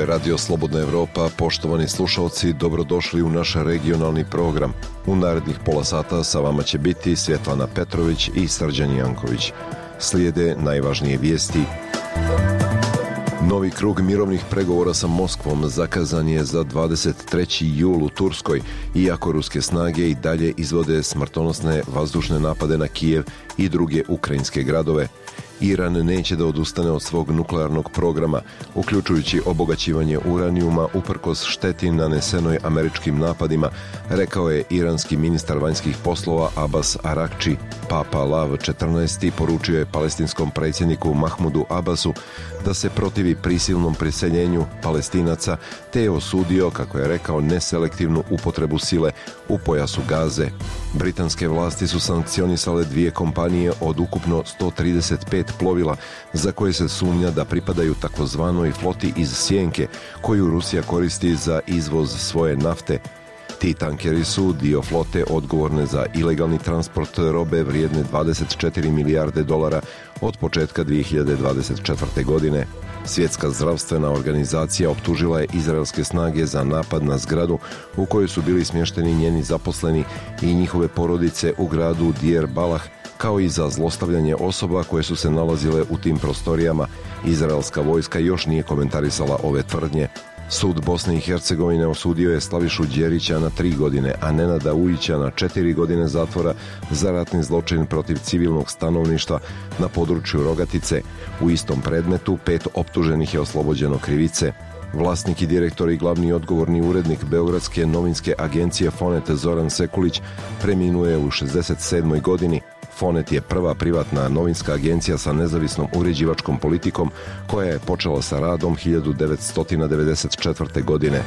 Radio Slobodna Evropa. Poštovani slušalci, dobrodošli u naš regionalni program. U narednih pola sata sa vama će biti Svjetlana Petrović i Srđan Janković. Slijede najvažnije vijesti. Novi krug mirovnih pregovora sa Moskvom zakazan je za 23. jul u Turskoj, iako ruske snage i dalje izvode smrtonosne vazdušne napade na Kijev i druge ukrajinske gradove. Iran neće da odustane od svog nuklearnog programa, uključujući obogaćivanje uranijuma uprkos šteti nanesenoj američkim napadima, rekao je iranski ministar vanjskih poslova Abbas Arakči. Papa Lav XIV poručio je palestinskom predsjedniku Mahmudu Abbasu da se protivi prisilnom preseljenju Palestinaca, te je osudio, kako je rekao, neselektivnu upotrebu sile u pojasu Gaze. Britanske vlasti su sankcionisale dvije kompanije od ukupno 135 plovila za koje se sumnja da pripadaju takozvanoj floti iz Sjenke, koju Rusija koristi za izvoz svoje nafte. Ti tankeri su dio flote odgovorne za ilegalni transport robe vrijedne 24 milijarde dolara od početka 2024. godine. Svjetska zdravstvena organizacija optužila je izraelske snage za napad na zgradu u kojoj su bili smješteni njeni zaposleni i njihove porodice u gradu Deir Balah, kao i za zlostavljanje osoba koje su se nalazile u tim prostorijama. Izraelska vojska još nije komentarisala ove tvrdnje. Sud Bosne i Hercegovine osudio je Slavišu Đerića na 3 godine, a Nenada Ujića na 4 godine zatvora za ratni zločin protiv civilnog stanovništva na području Rogatice. U istom predmetu 5 optuženih je oslobođeno krivice. Vlasnik i direktor i glavni odgovorni urednik Beogradske novinske agencije Fonet Zoran Sekulić preminuo je u 67. godini. Fonet je prva privatna novinska agencija sa nezavisnom uređivačkom politikom koja je počela sa radom 1994. godine.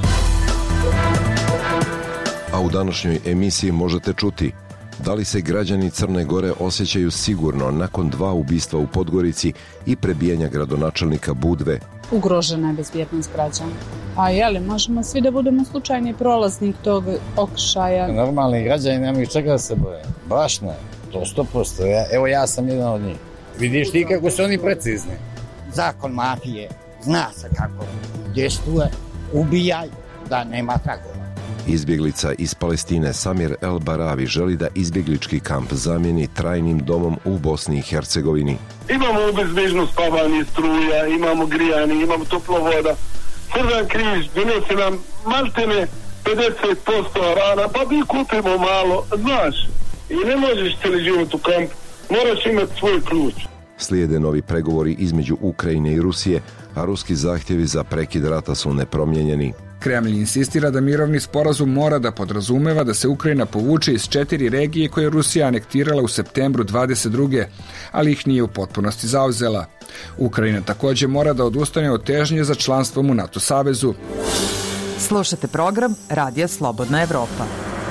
A u današnjoj emisiji možete čuti: da li se građani Crne Gore osjećaju sigurno nakon 2 ubistva u Podgorici i prebijanja gradonačelnika Budve? Ugrožena je bezbjednost građana. A možemo svi da budemo slučajni prolaznik tog okršaja. Normalni građani nemaju čega da se boje. Baš ne. To 100%. Evo ja sam jedan od njih. Vidiš ti kako su oni precizni. Zakon mafije zna se kako djeluje. Ubijaj da nema tragova. Izbjeglica iz Palestine Samir El Baravi želi da izbjeglički kamp zamijeni trajnim domom u Bosni i Hercegovini. Imamo obezbežno spavanje, struja, imamo grijanje, imamo toplovoda. Crven križ donese nam maltene 50% rana, pa mi kupimo malo, znaš. I ne možeš cijeli život u kampu, moraš imati svoj ključ. Slijede novi pregovori između Ukrajine i Rusije, a ruski zahtjevi za prekid rata su nepromijenjeni. Kremlj insistira da mirovni sporazum mora da podrazumeva da se Ukrajina povuče iz 4 regije koje je Rusija anektirala u septembru 22. ali ih nije u potpunosti zauzela. Ukrajina također mora da odustane od težnje za članstvom u NATO savezu. Slušate program Radija Slobodna Evropa.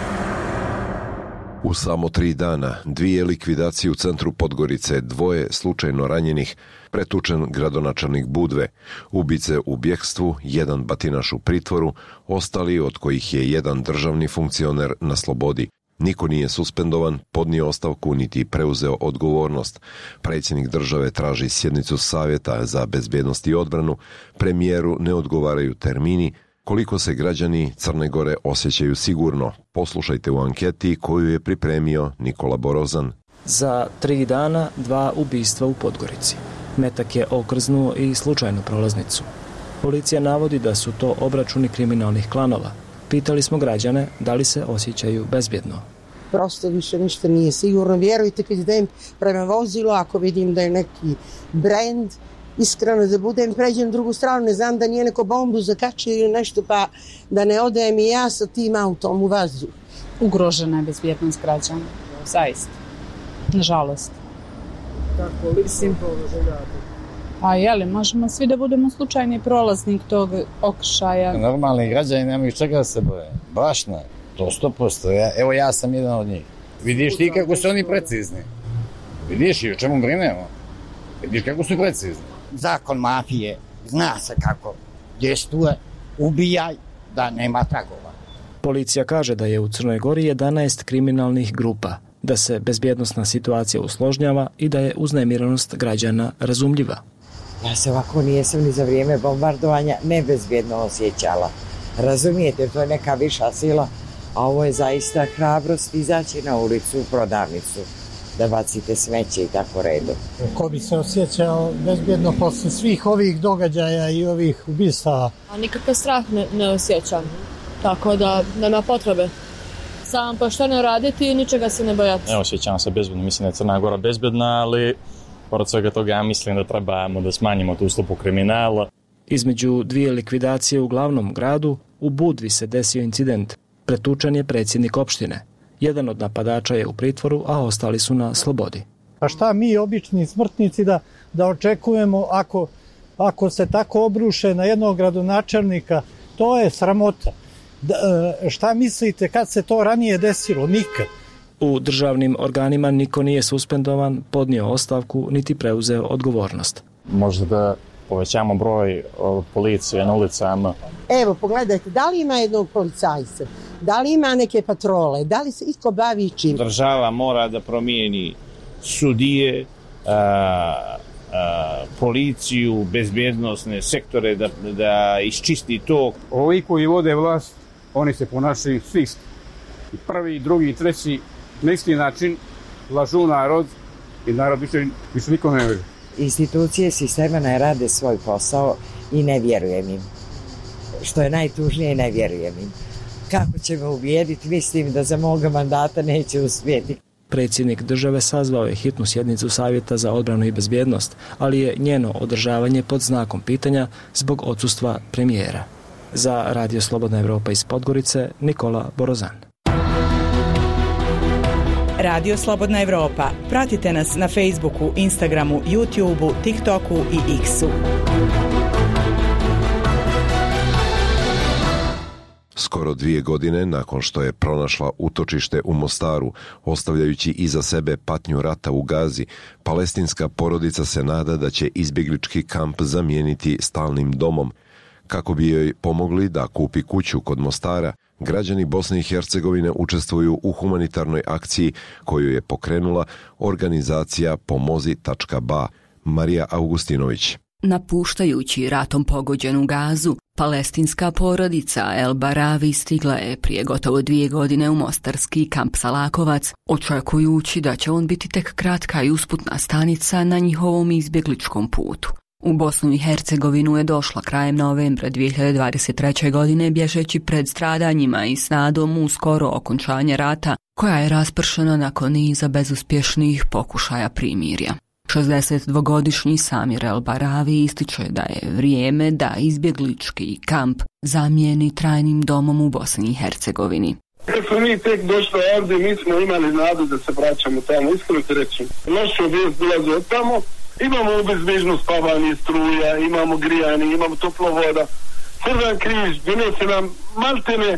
U samo 3 dana, 2 likvidacije u centru Podgorice, 2 slučajno ranjenih, pretučen gradonačelnik Budve, ubice u bjegstvu, 1 batinaš u pritvoru, ostali od kojih je 1 državni funkcioner na slobodi. Niko nije suspendovan, podnio ostavku niti preuzeo odgovornost. Predsjednik države traži sjednicu Savjeta za bezbjednost i odbranu, premijeru ne odgovaraju termini. Koliko se građani Crne Gore osjećaju sigurno? Poslušajte u anketi koju je pripremio Nikola Borozan. Za 3 dana 2 ubistva u Podgorici. Metak je okrznuo i slučajnu prolaznicu. Policija navodi da su to obračuni kriminalnih klanova. Pitali smo građane da li se osjećaju bezbjedno. Prosto više ništa nije sigurno. Vjerujte, kad idem prema vozilu, ako vidim da je neki brend, iskreno da budem, pređem drugu stranu, ne znam da nije neko bombu zakačio ili nešto, pa da ne odem i ja sa tim autom u vazduh. Ugrožena je bezbjednost građana, zaista, nažalost. Kako li si to doživljate? Možemo svi da budemo slučajni prolaznik tog okršaja. Normalni građani nemaju čega da se boje. Baš ne. To 100%. Evo ja sam jedan od njih. Vidiš ti kako su oni precizni. Vidiš i o čemu brinemo. Vidiš kako su precizni. Zakon mafije zna se kako djeluje. Ubijaj da nema tragova. Policija kaže da je u Crnoj Gori 11 kriminalnih grupa, da se bezbjednosna situacija usložnjava i da je uznemiranost građana razumljiva. Ja se ovako nijesam ni za vrijeme bombardovanja nebezbjedno osjećala. Razumijete, to je neka viša sila, a ovo je zaista hrabrost izaći na ulicu, u prodavnicu, da bacite smeće i tako redu. Ko bi se osjećao bezbjedno posle svih ovih događaja i ovih ubistava? Nikakav strah ne osjećam, tako da nema potrebe. Samo pošteno raditi i ničega se ne bojati. Ne osjećam se bezbjedno, mislim da je Crna Gora bezbjedna, ali pored svega toga ja mislim da trebamo da smanjimo tu stopu kriminala. Između dvije likvidacije u glavnom gradu, u Budvi se desio incident. Pretučen je predsjednik opštine. Jedan od napadača je u pritvoru, a ostali su na slobodi. A šta mi, obični smrtnici, da očekujemo ako se tako obruše na jednog gradonačelnika? To je sramota. Šta mislite kad se to ranije desilo? Nikad. U državnim organima niko nije suspendovan, podnio ostavku, niti preuzeo odgovornost. Možda da povećamo broj policije na ulicama. Evo, pogledajte, da li ima jednog policajca? Da li ima neke patrole? Da li se iko bavi čim? Država mora da promijeni sudije, policiju, bezbjednosne sektore, da iščisti to. Ovi koji vode vlast, oni se ponašaju svi isti. I prvi, i drugi, i treći, na isti način lažu narod i narod više niko ne vjeruje. Institucije sistema ne rade svoj posao i ne vjerujem im. Što je najtužnije, ne vjerujem im. Kako će me ubijediti, mislim da za moga mandata neće uspjeti. Predsjednik države sazvao je hitnu sjednicu Savjeta za odbranu i bezbjednost, ali je njeno održavanje pod znakom pitanja zbog odsustva premijera. Za Radio Slobodna Evropa iz Podgorice, Nikola Borozan. Radio Slobodna Evropa. Pratite nas na Facebooku, Instagramu, YouTubeu, TikToku i X-u. Skoro 2 godine nakon što je pronašla utočište u Mostaru, ostavljajući iza sebe patnju rata u Gazi, palestinska porodica se nada da će izbjeglički kamp zamijeniti stalnim domom. Kako bi joj pomogli da kupi kuću kod Mostara, građani Bosne i Hercegovine učestvuju u humanitarnoj akciji koju je pokrenula organizacija Pomozi.ba. Marija Augustinović. Napuštajući ratom pogođenu Gazu, palestinska porodica El Baravi stigla je prije gotovo 2 godine u mostarski kamp Salakovac, očekujući da će on biti tek kratka i usputna stanica na njihovom izbjegličkom putu. U Bosnu i Hercegovinu je došla krajem novembra 2023. godine bježeći pred stradanjima i s nadom u skoro okončanje rata, koja je raspršena nakon niza bezuspješnih pokušaja primirja. 62-godišnji Samir El Baravi ističe da je vrijeme da izbjeglički kamp zamijeni trajnim domom u Bosni i Hercegovini. Kad smo mi tek došli ovdje, mi smo imali nadu da se vraćamo tamo, iskreno ti reći. Noću vijest dolazi od tamo, imamo obezbežno spavanje, struja, imamo grijanje, imamo toplovoda. Crveni križ donese nam maltene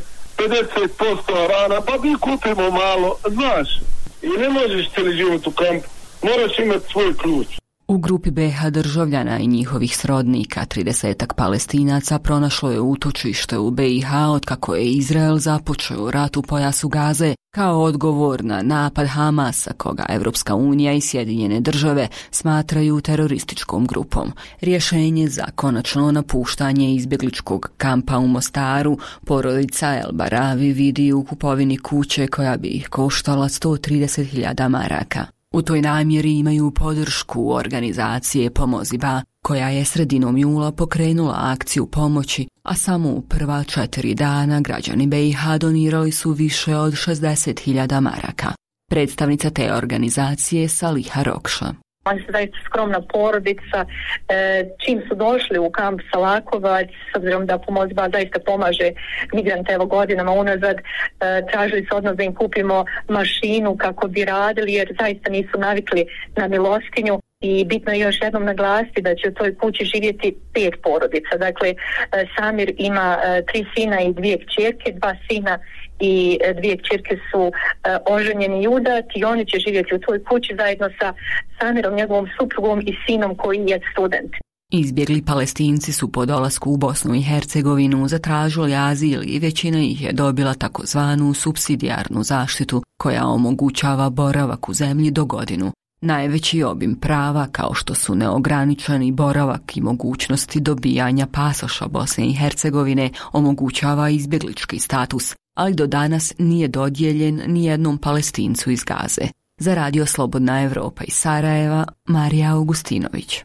50% rana, pa mi kupimo malo, znaš. I ne možeš cijeli život u kampu. Moraš imati svoj ključ. U grupi BiH državljana i njihovih srodnika 30-ak Palestinaca pronašlo je utočište u BiH otkako je Izrael započeo rat u pojasu Gaze kao odgovor na napad Hamasa, koga Evropska unija i Sjedinjene države smatraju terorističkom grupom. Rješenje za konačno napuštanje izbjegličkog kampa u Mostaru porodica El Baravi vidi u kupovini kuće koja bi ih koštala 130.000 maraka. U toj namjeri imaju podršku organizacije Pomozi.ba, koja je sredinom jula pokrenula akciju pomoći, a samo u prva 4 dana građani BiH donirali su više od 60.000 maraka. Predstavnica te organizacije Saliha Rokša. Oni su zaista skromna porodica, čim su došli u kamp Salakovac, s obzirom da Pomozi.ba zaista pomaže migrante evo godinama unazad, tražili su od nas da im kupimo mašinu kako bi radili, jer zaista nisu navikli na milostinju. I bitno je još jednom naglasiti da će u toj kući živjeti 5 porodica. Dakle, Samir ima 3 sina i 2 kćerke, 2 sina i 2 kćerke su oženjeni i udati i oni će živjeti u toj kući zajedno sa Samirom, njegovom suprugom i sinom koji je student. Izbjegli Palestinci su po dolasku u Bosnu i Hercegovinu zatražili azil i većina ih je dobila takozvanu supsidijarnu zaštitu koja omogućava boravak u zemlji do godinu. Najveći obim prava, kao što su neograničeni boravak i mogućnosti dobijanja pasoša Bosne i Hercegovine, omogućava izbjeglički status, ali do danas nije dodijeljen ni jednom Palestincu iz Gaze. Za Radio Slobodna Evropa iz Sarajeva, Marija Augustinović.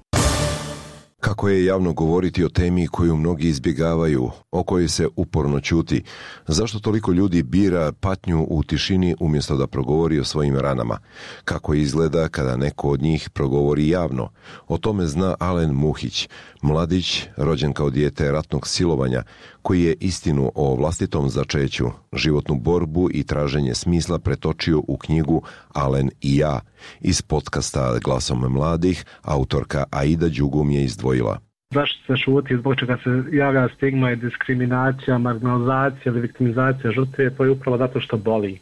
Kako je javno govoriti o temi koju mnogi izbjegavaju, o kojoj se uporno ćuti? Zašto toliko ljudi bira patnju u tišini umjesto da progovori o svojim ranama? Kako izgleda kada neko od njih progovori javno? O tome zna Alen Muhić, mladić rođen kao dijete ratnog silovanja, koji je istinu o vlastitom začeću, životnu borbu i traženje smisla pretočio u knjigu Alen i ja. Iz podcasta Glasom mladih autorka Aida Đugum je izdvojila. Zašto se šuti, zbog čega se javlja stigma i diskriminacija, marginalizacija ili viktimizacija žrtve, to je upravo zato što boli.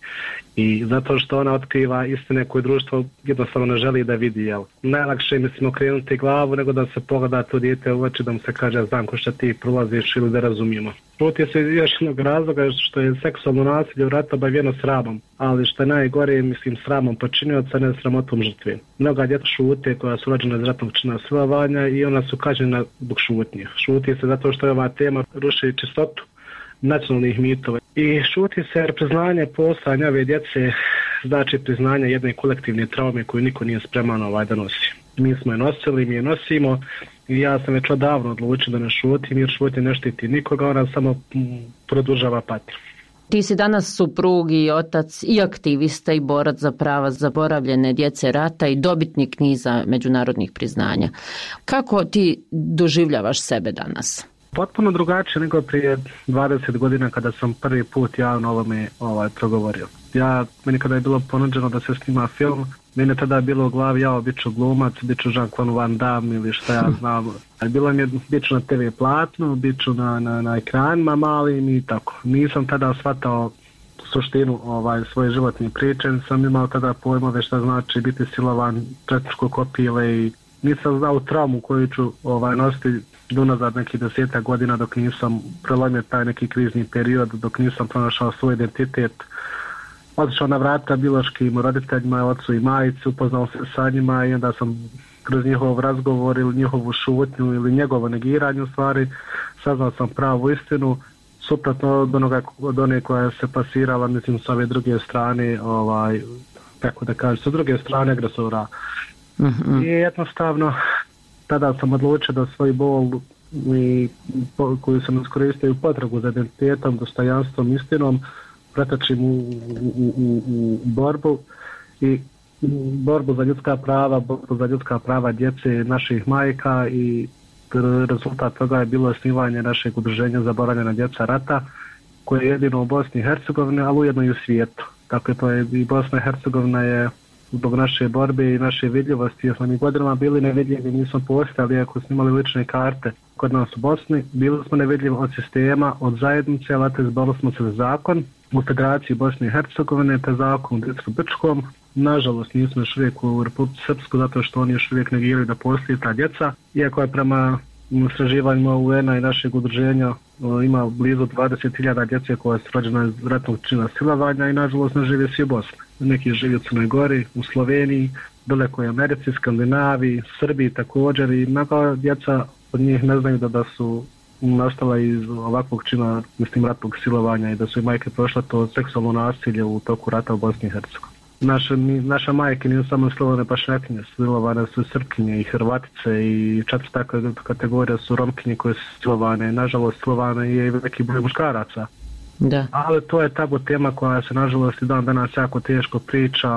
I zato što ona otkriva istine koje društvo jednostavno ne želi da vidi. Jel? Najlakše je, mislim, okrenuti glavu nego da se pogleda to dijete u oči, da mu se kaže znam ko šta ti prolaziš ili da razumijemo. Šuti se još jednog razloga što je seksualno nasilje u ratu obavijeno sramom, ali što je najgore, mislim, sramom počinioca, ne sramotom žrtve. Mnoga djeca šute koja su rođena iz ratnog čina silovanja i ona su kažnjena zbog šutnje. Šuti se zato što je ova tema ruši čistotu nacionalnih mitova. I šuti se jer priznanje postojanja ove djece znači priznanje jedne kolektivne traume koju niko nije spreman da nosi. Mi smo je nosili, mi je nosimo i ja sam već odavno odlučio da ne šutim jer šutnje ne štiti nikoga, ona samo produžava patnju. Ti si danas suprug i otac i aktivista i borac za prava zaboravljene djece rata i dobitnik niza međunarodnih priznanja. Kako ti doživljavaš sebe danas? Potpuno drugačije nego prije 20 godina kada sam prvi put javno ovome progovorio. Meni kada je bilo ponuđeno da se snima film, meni je tada bilo u glavi bit ću glumac, bit ću Jean-Claude Van Damme ili šta ja znam. Bilo mi je bit ću na TV platnu, bit ću na ekranima malim i tako. Nisam tada shvatao suštinu svoje životne priče, sam imao tada pojmove šta znači biti silovan, četničko kopile i nisam znao traumu koju ću nositi unazad nekih 10 godina dok nisam prelomio taj neki krizni period, dok nisam pronašao svoj identitet. Otišao na vrata biološkim roditeljima, ocu i majici, upoznao se sa njima i onda sam kroz njihov razgovor ili njihovu šutnju ili njegovo negiranje u stvari saznao sam pravu istinu, suprotno od one koja se pasirala, mislim, s ove druge strane, kako da kažem, sa druge strane agresora. I jednostavno tada sam odlučio da svoj bol koju sam iskoristio u potragu za identitetom, dostojanstvom, istinom pretočim u borbu i borbu za ljudska prava djece, naših majka i rezultat toga je bilo osnivanje našeg udruženja Zaboravljena djeca rata koje je jedino u Bosni i Hercegovini, ali ujedno i u svijetu. Dakle, to je i Bosna i Hercegovina je zbog naše borbe i naše vidljivosti, jer smo mi godinama bili nevidljivi, nismo postojali, ako smo imali lične karte kod nas u Bosni, bili smo nevidljivi od sistema, od zajednice, ali izborili smo se za zakon u Federaciji Bosne i Hercegovine, te zakon u Dicko-Brčkom. Nažalost, nismo još uvijek u Republici Srpsku, zato što oni još uvijek negiraju da postoji ta djeca, iako je prema istraživanjima UN-a i našeg udruženja ima blizu 20.000 djece koja su rođena iz ratnog čina silovanja i nažalost ne žive svi u Bosni. Neki žive u Crnoj Gori, u Sloveniji, daleko je Americi, Skandinaviji, Srbiji također i mnoga djeca od njih ne znaju da su nastala iz ovakvog čina, mislim, ratnog silovanja i da su i majke prošle to seksualno nasilje u toku rata u Bosni i Hercegovini. Naša majke nisu samo silovane pašnjakinje, silovane su Srpkinje i Hrvatice i četvrta kategorija su Romkinje koje su silovane. Nažalost, silovane je i veliki broj muškaraca. Da. Ali to je tabu tema koja se nažalost i dan danas jako teško priča.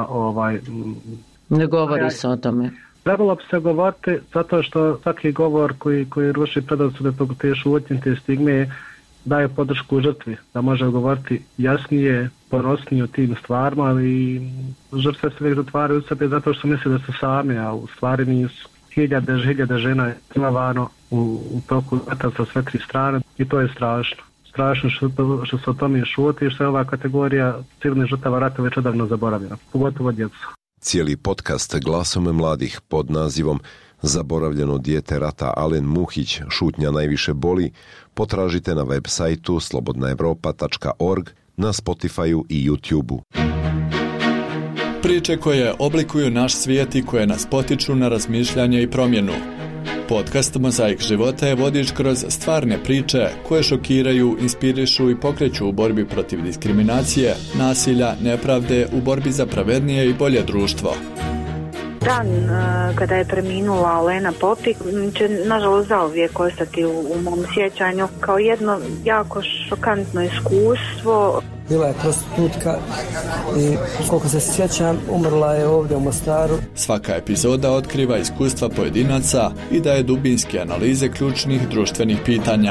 Ne govori se o tome. Trebalo bi se govoriti zato što svaki govor koji ruši predrasude te šutnje, te stigme daje podršku žrtvi, da može govoriti jasnije, ponosnije o tim stvarima, ali žrtve se uvijek zatvaraju u sebe zato što misle da su sami, a u stvari nisu. Hiljade žena je silovano u toku rata sa sve tri strane i to je strašno. Strašno što se o tome šuti i što je ova kategorija civilnih žrtava rata već odavno zaboravljena, pogotovo djecu. Cijeli podcast Glasom mladih pod nazivom Zaboravljeno dijete rata Alen Muhić, šutnja najviše boli, potražite na web sajtu slobodnaevropa.org, na Spotifyu i YouTubeu. Priče koje oblikuju naš svijet i koje nas potiču na razmišljanje i promjenu. Podcast Mozaik života je vodič kroz stvarne priče koje šokiraju, inspirišu i pokreću u borbi protiv diskriminacije, nasilja, nepravde, u borbi za pravednije i bolje društvo. Dan kada je preminula Olena Popik će nažalost zauvijek ostati u mom sjećanju kao jedno jako šokantno iskustvo. Bila je prostitutka i koliko se sjećam umrla je ovdje u Mostaru. Svaka epizoda otkriva iskustva pojedinaca i daje dubinske analize ključnih društvenih pitanja.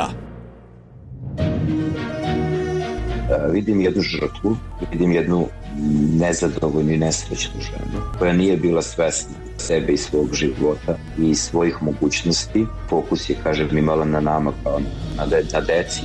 Vidim jednu žrtvu, vidim jednu nezadovoljnu i nesrećnu ženu koja nije bila svesna sebe i svog života i svojih mogućnosti. Fokus je, kažem, imala na nama kao na deci.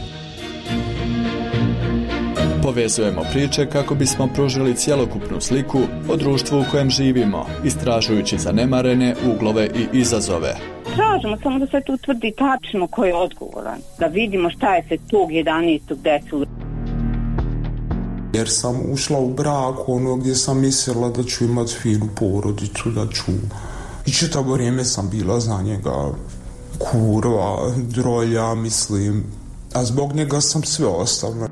Povezujemo priče kako bismo pružili cjelokupnu sliku o društvu u kojem živimo, istražujući zanemarene uglove i izazove. Tražimo samo da se tu utvrdi tačno ko je odgovoran, da vidimo šta je se tog 11. desilo. Jer sam ušla u brak gdje sam mislila da ću imati finu porodicu, da ću... I čitavo vrijeme sam bila za njega kurva, drolja, mislim, a zbog njega sam sve ostavila.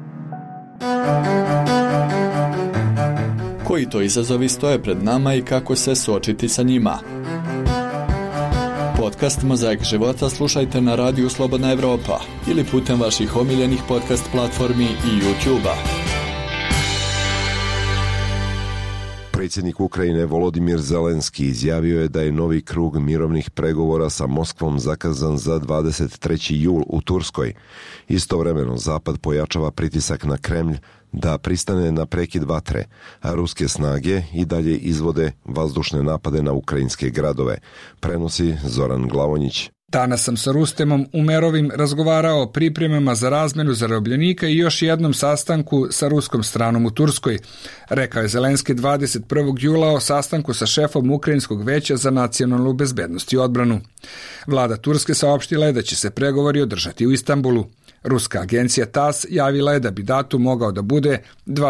Koji to izazovi stoje pred nama i kako se suočiti sa njima? Podcast Mozaik života slušajte na radiju Slobodna Evropa ili putem vaših omiljenih podcast platformi i YouTube-a. Predsjednik Ukrajine Volodimir Zelenski izjavio je da je novi krug mirovnih pregovora sa Moskvom zakazan za 23. jul u Turskoj. Istovremeno Zapad pojačava pritisak na Kremlj da pristane na prekid vatre, a ruske snage i dalje izvode vazdušne napade na ukrajinske gradove, prenosi Zoran Glavonjić. Danas sam sa Rustemom Umerovim razgovarao o pripremama za razmjenu zarobljenika i još jednom sastanku sa ruskom stranom u Turskoj, rekao je Zelenski 21. jula o sastanku sa šefom Ukrajinskog veća za nacionalnu bezbednost i odbranu. Vlada Turske saopštila je da će se pregovori održati u Istanbulu. Ruska agencija TASS javila je da bi datum mogao da bude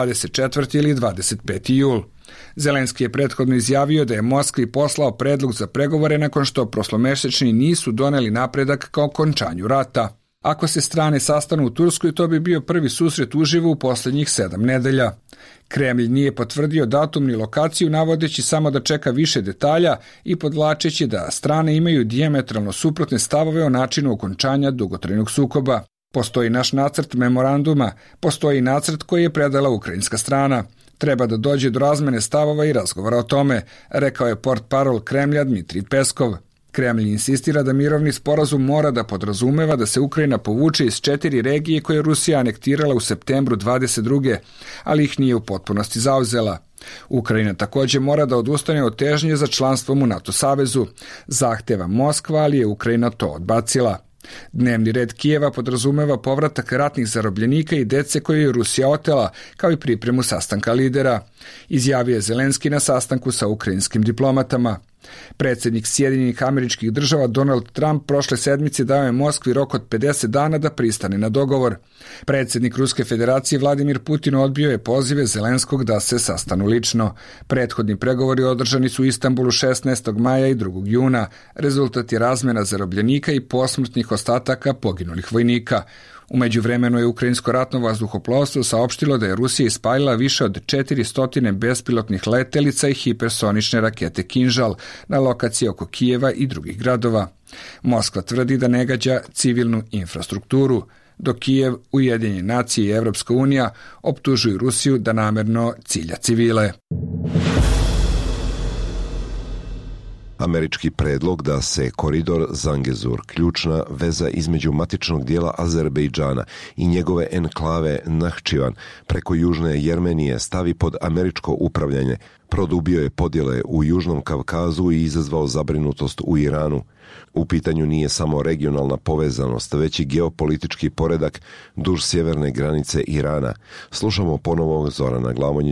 24. ili 25. jul. Zelenski je prethodno izjavio da je Moskvi poslao predlog za pregovore nakon što prošlomesečni nisu doneli napredak ka okončanju rata. Ako se strane sastanu u Turskoj, to bi bio prvi susret uživo u posljednjih 7 nedelja. Kremlj nije potvrdio datum ni lokaciju, navodeći samo da čeka više detalja i podvlačeći da strane imaju dijametralno suprotne stavove o načinu okončanja dugotrajnog sukoba. Postoji naš nacrt memoranduma, postoji nacrt koji je predala ukrajinska strana. Treba da dođe do razmene stavova i razgovora o tome, rekao je portparol Kremlja Dmitrij Peskov. Kremlj insistira da mirovni sporazum mora da podrazumeva da se Ukrajina povuče iz 4 regije koje je Rusija anektirala u septembru 22. ali ih nije u potpunosti zauzela. Ukrajina također mora da odustane od težnje za članstvom u NATO savezu. Zahteva Moskva, ali je Ukrajina to odbacila. Dnevni red Kijeva podrazumeva povratak ratnih zarobljenika i dece koje je Rusija otela, kao i pripremu sastanka lidera, izjavio je Zelenski na sastanku sa ukrajinskim diplomatama. Predsjednik Sjedinjenih Američkih Država Donald Trump prošle sedmice dao je Moskvi rok od 50 dana da pristane na dogovor. Predsjednik Ruske federacije Vladimir Putin odbio je pozive Zelenskog da se sastanu lično. Prethodni pregovori održani su u Istanbulu 16. maja i 2. juna. Rezultat je razmjena zarobljenika i posmrtnih ostataka poginulih vojnika. U međuvremenu je ukrajinsko ratno vazduhoplovstvo saopštilo da je Rusija ispalila više od 400 bespilotnih letelica i hipersonične rakete Kinžal na lokaciji oko Kijeva i drugih gradova. Moskva tvrdi da ne gađa civilnu infrastrukturu, dok Kijev, Ujedinjene nacije i Evropska unija optužuju Rusiju da namerno cilja civile. Američki predlog da se koridor Zangezur, ključna veza između matičnog dijela Azerbejdžana i njegove enklave Nahčivan preko južne Jermenije stavi pod američko upravljanje, produbio je podjele u Južnom Kavkazu i izazvao zabrinutost u Iranu. U pitanju nije samo regionalna povezanost, već i geopolitički poredak duž sjeverne granice Irana. Slušamo ponovo Zorana Glavonjića.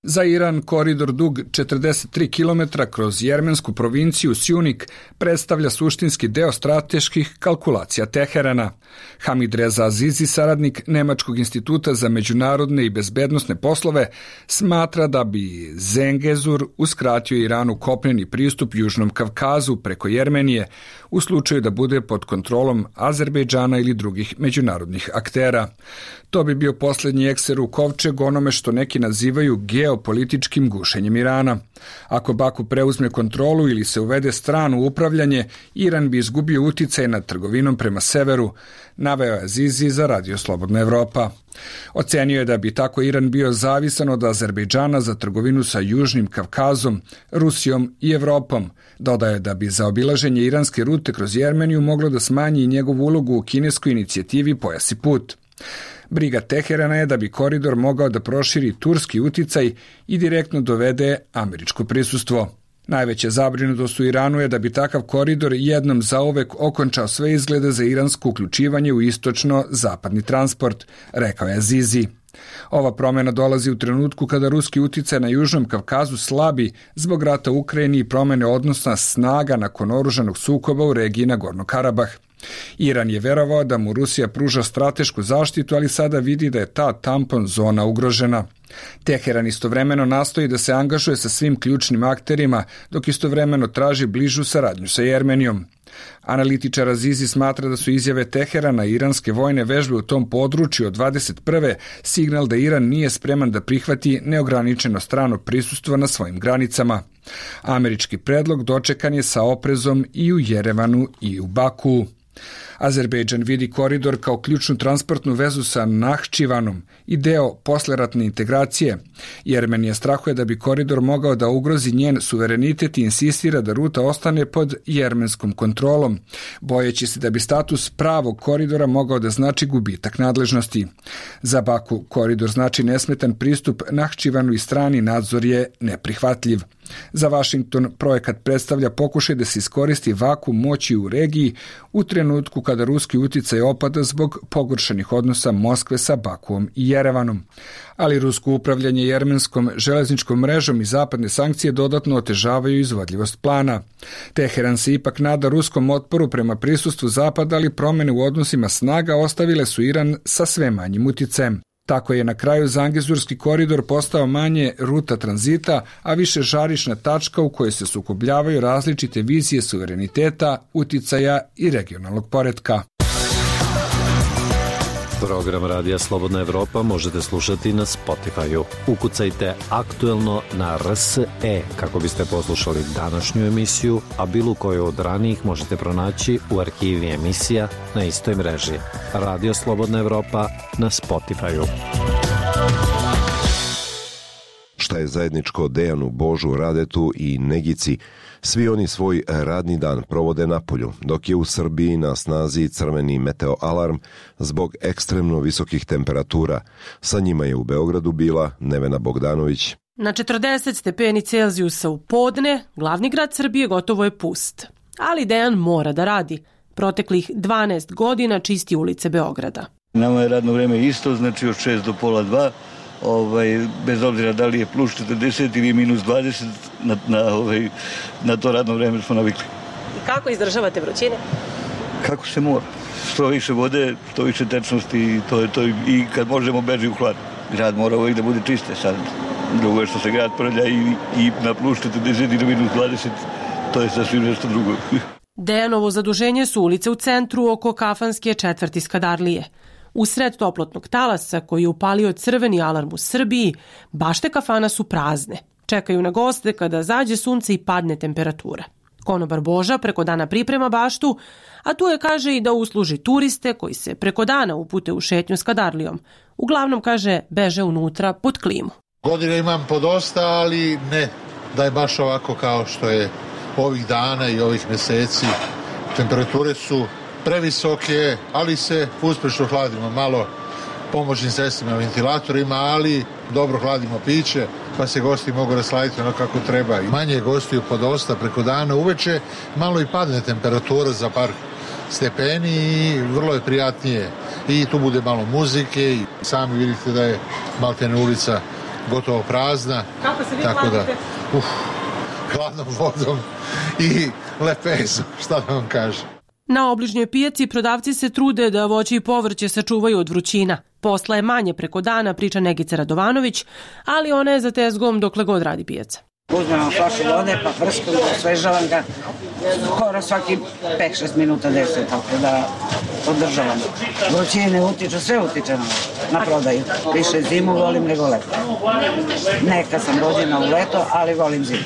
Za Iran koridor dug 43 km kroz jermensku provinciju Sjunik predstavlja suštinski deo strateških kalkulacija Teherana. Hamid Reza Azizi, saradnik Nemačkog instituta za međunarodne i bezbednosne poslove, smatra da bi Zengezur uskratio Iranu kopneni pristup Južnom Kavkazu preko Jermenije u slučaju da bude pod kontrolom Azerbejdžana ili drugih međunarodnih aktera. To bi bio posljednji ekser u kovčeg onome što neki nazivaju geopolitičkim gušenjem Irana. Ako Baku preuzme kontrolu ili se uvede strano upravljanje, Iran bi izgubio uticaj nad trgovinom prema severu, naveo je Azizi za Radio Slobodna Evropa. Ocenio je da bi tako Iran bio zavisan od Azerbejdžana za trgovinu sa Južnim Kavkazom, Rusijom i Evropom. Dodaje da bi za obilaženje iranske rute kroz Jermeniju moglo da smanji njegovu ulogu u kineskoj inicijativi Pojas i put. Briga Teherana je da bi koridor mogao da proširi turski uticaj i direktno dovede američko prisustvo. Najveća zabrinutost u Iranu je da bi takav koridor jednom zauvek okončao sve izglede za iransko uključivanje u istočno-zapadni transport, rekao je Azizi. Ova promjena dolazi u trenutku kada ruski uticaj na Južnom Kavkazu slabi zbog rata u Ukrajini i promjene odnosa snaga nakon oružanog sukoba u regiji Nagorno Karabah. Iran je verovao da mu Rusija pruža stratešku zaštitu, ali sada vidi da je ta tampon zona ugrožena. Teheran istovremeno nastoji da se angažuje sa svim ključnim akterima, dok istovremeno traži bližu saradnju sa Jermenijom. Analitičar Azizi smatra da su izjave Teherana i iranske vojne vežbe u tom području od 21. signal da Iran nije spreman da prihvati neograničeno strano prisustvo na svojim granicama. Američki predlog dočekan je sa oprezom i u Jerevanu i u Baku. Azerbejdžan vidi koridor kao ključnu transportnu vezu sa Nahčivanom i deo posleratne integracije. Jermenija strahuje da bi koridor mogao da ugrozi njen suverenitet i insistira da ruta ostane pod jermenskom kontrolom, bojeći se da bi status pravog koridora mogao da znači gubitak nadležnosti. Za Baku koridor znači nesmetan pristup Nahčivanu i strani nadzor je neprihvatljiv. Za Washington projekat predstavlja pokušaj da se iskoristi vakuum moći u regiji u trenutku kada ruski uticaj opada zbog pogoršanih odnosa Moskve sa Bakuom i Jerevanom. Ali rusko upravljanje jermenskom železničkom mrežom i zapadne sankcije dodatno otežavaju izvodljivost plana. Teheran se ipak nada ruskom otporu prema prisustvu Zapada, ali promjene u odnosima snaga ostavile su Iran sa sve manjim uticajem. Tako je na kraju Zangezurski koridor postao manje ruta tranzita, a više žarišna tačka u kojoj se sukobljavaju različite vizije suvereniteta, uticaja i regionalnog poretka. Program Radija Slobodna Evropa možete slušati na Spotify-u. Ukucajte Aktuelno na RSE kako biste poslušali današnju emisiju, a bilo koju od ranijih možete pronaći u arhivi emisija na istoj mreži. Radio Slobodna Evropa na Spotify-u. Šta je zajedničko Dejanu, Božu, Radetu i Negici? Svi oni svoj radni dan provode napolju, dok je u Srbiji na snazi crveni meteoalarm zbog ekstremno visokih temperatura. Sa njima je u Beogradu bila Nevena Bogdanović. Na 40 stepeni Celzijusa u podne, glavni grad Srbije gotovo je pust. Ali Dejan mora da radi. Proteklih 12 godina čisti ulice Beograda. Nama je radno vreme isto, znači od 6 do pola 2. Bez obzira da li je plus 40 ili minus 20, na to radno vreme smo navikli. I kako izdržavate vrućine? Kako se mora. Što više vode, što više tečnosti, to i kad možemo beži u hlad. Grad mora uvijek da bude čiste sad. Drugo je što se grad prlja i na plus 40 ili minus 20, to je sasvim nešto drugo. Dejanovo zaduženje su ulice u centru oko kafanske četvrti Skadarlije. Usred toplotnog talasa koji je upalio crveni alarm u Srbiji, bašte kafana su prazne. Čekaju na goste kada zađe sunce i padne temperatura. Konobar Boža preko dana priprema baštu, a tu je kaže i da usluži turiste koji se preko dana upute u šetnju Skadarlijom. Uglavnom kaže beže unutra pod klimu. Godine imam podosta, ali ne da je baš ovako kao što je ovih dana i ovih meseci. Temperature su previsoke, ali se uspešno hladimo malo pomoćnim sredstvima, ventilatorima, ali dobro hladimo piće, pa se gosti mogu rasladiti ono kako treba. Manje gostiju podosta preko dana, uveče malo i padne temperatura za par stepeni i vrlo je prijatnije. I tu bude malo muzike i sami vidite da je maltene ulica gotovo prazna. Kako se vi tako hladite? Hladnom vodom i lepezom, šta da vam kažem. Na obližnjoj pijaci prodavci se trude da voće i povrće sačuvaju od vrućina. Posla je manje preko dana, priča Negica Radovanović, ali ona je za tezgom dokle god radi pijaca. Uzmemo flašu vode, pa prskamo, osvežavam ga skoro svaki 5-6 minuta 10, tako da održavam. Vrućine utiču, sve utiče na prodaju. Više zimu volim nego leto. Neka sam rođena u leto, ali volim zimu.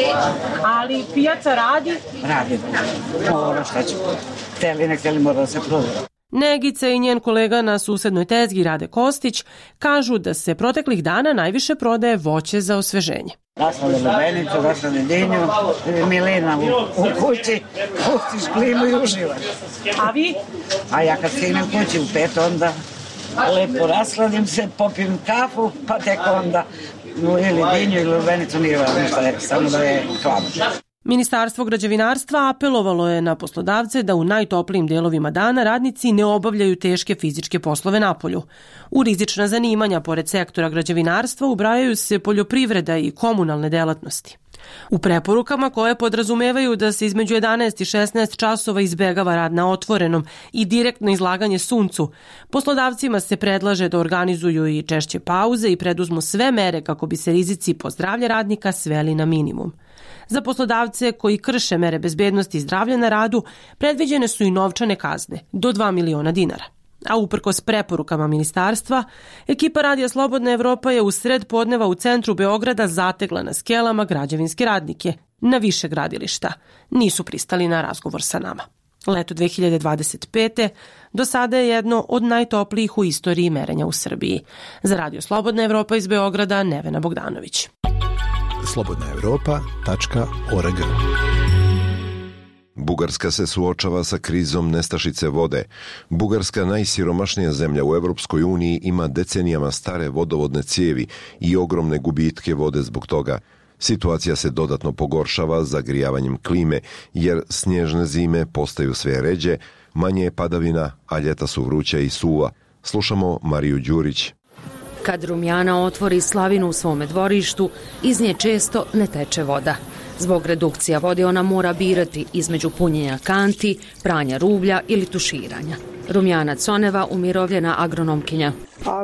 Ali pijaca radi? Radi. Mora, šta ću. Hteli, ne hteli, mora da se prodaje. Negica i njen kolega na susednoj tezgi Rade Kostić kažu da se proteklih dana najviše prodaje voće za osveženje. Raslade lubenicu, raslade dinju, milina u kući, pustiš klimu i uživaš. A vi? A ja kad stignem kući u 5, onda lepo rasladim se, popijem kafu, pa tek onda ili dinju ili lubenicu, nije važno šta je, samo da je hladno. Ministarstvo građevinarstva apelovalo je na poslodavce da u najtoplijim delovima dana radnici ne obavljaju teške fizičke poslove napolju. U rizična zanimanja pored sektora građevinarstva ubrajaju se poljoprivreda i komunalne delatnosti. U preporukama koje podrazumevaju da se između 11 i 16 časova izbegava rad na otvorenom i direktno izlaganje suncu, poslodavcima se predlaže da organizuju i češće pauze i preduzmu sve mere kako bi se rizici po zdravlje radnika sveli na minimum. Za poslodavce koji krše mere bezbednosti i zdravlja na radu predviđene su i novčane kazne do 2 miliona dinara. A uprkos preporukama ministarstva, ekipa Radija Slobodna Evropa je u sred podneva u centru Beograda zategla na skelama građevinske radnike na više gradilišta. Nisu pristali na razgovor sa nama. Leto 2025. do sada je jedno od najtoplijih u istoriji merenja u Srbiji. Za Radio Slobodna Evropa iz Beograda, Nevena Bogdanović. slobodnaevropa.org. Bugarska se suočava sa krizom nestašice vode. Bugarska, najsiromašnija zemlja u Evropskoj uniji, ima decenijama stare vodovodne cijevi i ogromne gubitke vode zbog toga. Situacija se dodatno pogoršava zagrijavanjem klime, jer snježne zime postaju sve ređe, manje je padavina, a ljeta su vruća i suva. Slušamo Mariju Đurić. Kad Rumjana otvori slavinu u svome dvorištu, iz nje često ne teče voda. Zbog redukcija vode ona mora birati između punjenja kanti, pranja rublja ili tuširanja. Rumjana Цонева, umirovljena agronomkinja.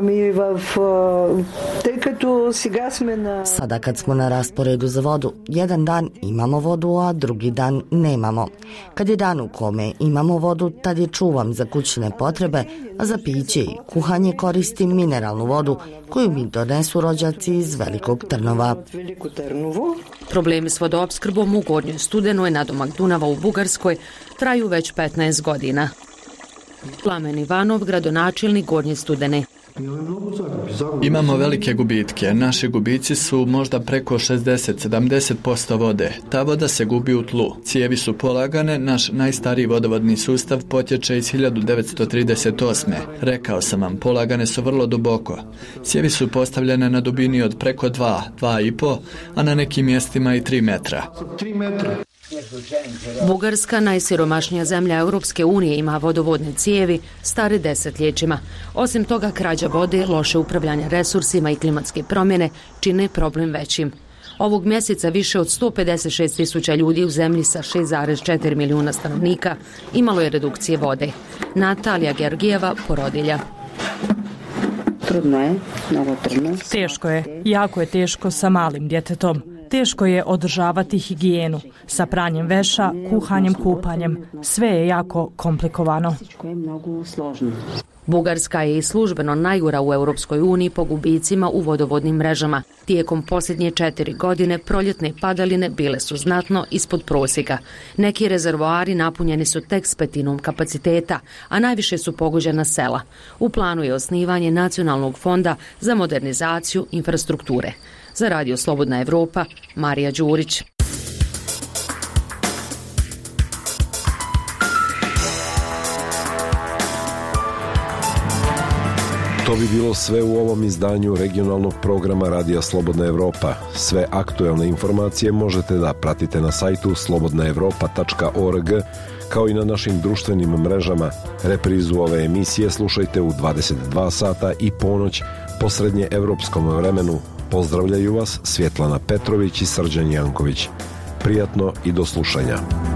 Sada kad smo na rasporedu za vodu, jedan dan imamo vodu, a drugi dan nemamo. Kad je dan u kome imamo vodu, tad je čuvam za kućne potrebe, a za piće i kuhanje koristim mineralnu vodu koju mi donesu rođaci iz Velikog Trnova. Problemi s vodoopskrbom u Gornjoj Studenoj nadomak Dunava u Bugarskoj traju već 15 godina. Plamen Ivanov, gradonačelnik Gornje Studene. Imamo velike gubitke. Naši gubici su možda preko 60-70% vode. Ta voda se gubi u tlu. Cijevi su polagane, naš najstariji vodovodni sustav potječe iz 1938. Rekao sam vam, polagane su vrlo duboko. Cijevi su postavljene na dubini od preko 2,5, a na nekim mjestima i 3 metra. Bugarska, najsiromašnija zemlja Europske unije, ima vodovodne cijevi stare desetljećima. Osim toga, krađa vode, loše upravljanje resursima i klimatske promjene čine problem većim. Ovog mjeseca više od 156.000 ljudi u zemlji sa 6,4 milijuna stanovnika imalo je redukcije vode. Natalija Georgijeva, porodilja. Trudno je, mnogo trudno. Teško je, jako je teško sa malim djetetom. Teško je održavati higijenu sa pranjem veša, kuhanjem, kupanjem. Sve je jako komplikovano. Bugarska je i službeno najgora u Europskoj uniji po gubicima u vodovodnim mrežama. Tijekom posljednje 4 godine proljetne padaline bile su znatno ispod prosjeka. Neki rezervoari napunjeni su tek s petinom kapaciteta, a najviše su pogođena sela. U planu je osnivanje Nacionalnog fonda za modernizaciju infrastrukture. Za Radio Slobodna Evropa, Marija Đurić. To bi bilo sve u ovom izdanju regionalnog programa Radija Slobodna Evropa. Sve aktuelne informacije možete da pratite na sajtu slobodnaevropa.org, kao i na našim društvenim mrežama. Reprizu ove emisije slušajte u 22 sata i ponoć po srednje evropskom vremenu Pozdravljaju vas Svjetlana Petrović i Srđan Janković. Prijatno i do slušanja.